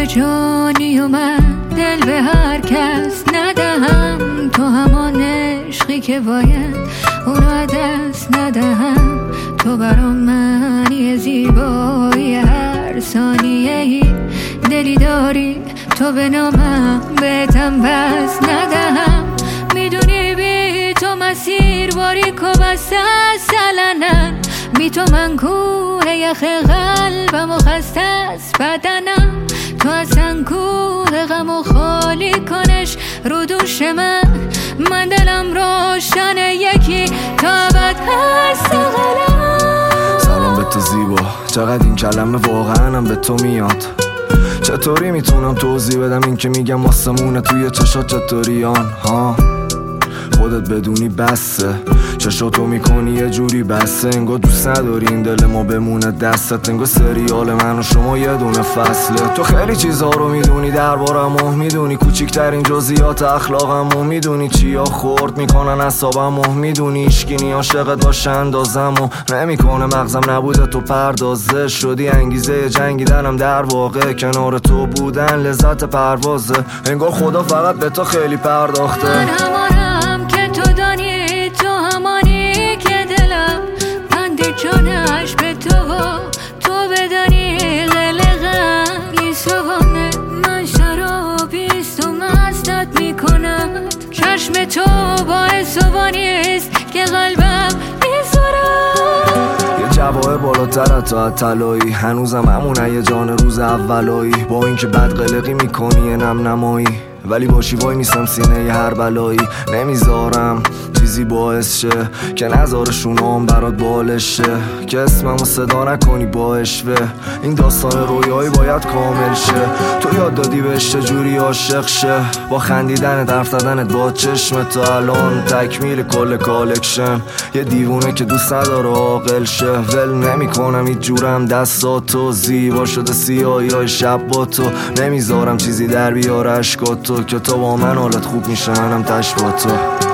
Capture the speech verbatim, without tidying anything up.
به جانی و من دل به هر کس ندهم، تو همان عشقی که باید اونو دست ندهم. تو برام معنی زیبایی هر ثانیه ای، دلی داری تو به نامم بهتم پس ندهم. میدونی بی تو مسیر باریک و بسته است علنم، بی تو من کوه یخ قلبم و خسته است بدنم. تو اصلا کوه غم و خالی کنش رو دوش من، من دلم روشن یکی تا ابد هست غلم. سلام به تو زیبا، چقدر این کلمه واقعا هم به تو میاد. چطوری میتونم توضیح بدم این که میگم آسمونه توی چشات چطوریان ها؟ خودت بدونی بسه، چشاتو میکنی یه جوری بسه، انگار دوست نداری این دل ما بمونه دستت، انگار سریال من و شما یه دونه فصله. تو خیلی چیزها رو میدونی دربارمو، میدونی کوچیکترین جزئیات اخلاقمو، میدونی چیا خورد میکنن اعصابمو، میدونی اشکینی عاشقت باشه اندازمو نمیکنه مغزم نبوده تو پردازه شدی انگیزه جنگیدنم، در واقع کنار تو بودن لذت پروازه، انگار خدا فقط به تو خیلی پرداخته. من همانم که تو دانی، تو همانی که دلم بند جانش به تو و تو بدانی قلقم. این صبحانه من شرابیست و مستت میکنم، چشم تو باعث صبحانیست که قلبم میسرم. یه جواهر بالاتر تا طلایی، هنوزم همونه یه جان روز اولایی، با اینکه بد قلقی میکنی یه نم نمایی، ولی باشی وای میسم سینه ی هر بلایی. نمیذارم چیزی باعث شه که نظارشونام برات بالش شه، که اسممو صدا نکنی با اشوه، این داستان رویایی باید کامل شه. تو یاد دادی بهش چجوری عاشق شه، با خندیدنت حرف زدنت با چشم تا الان تکمیل کل کالکشن. یه دیوونه که دوست نداره عاقل شه، ول نمیکنم هیچ جورم دستاتو، زیبا شده سیاهی های شب با تو، نمیذارم چیزی در بیاره اشکاتو، که تو با من حالت خوب میشه منم تش با تو.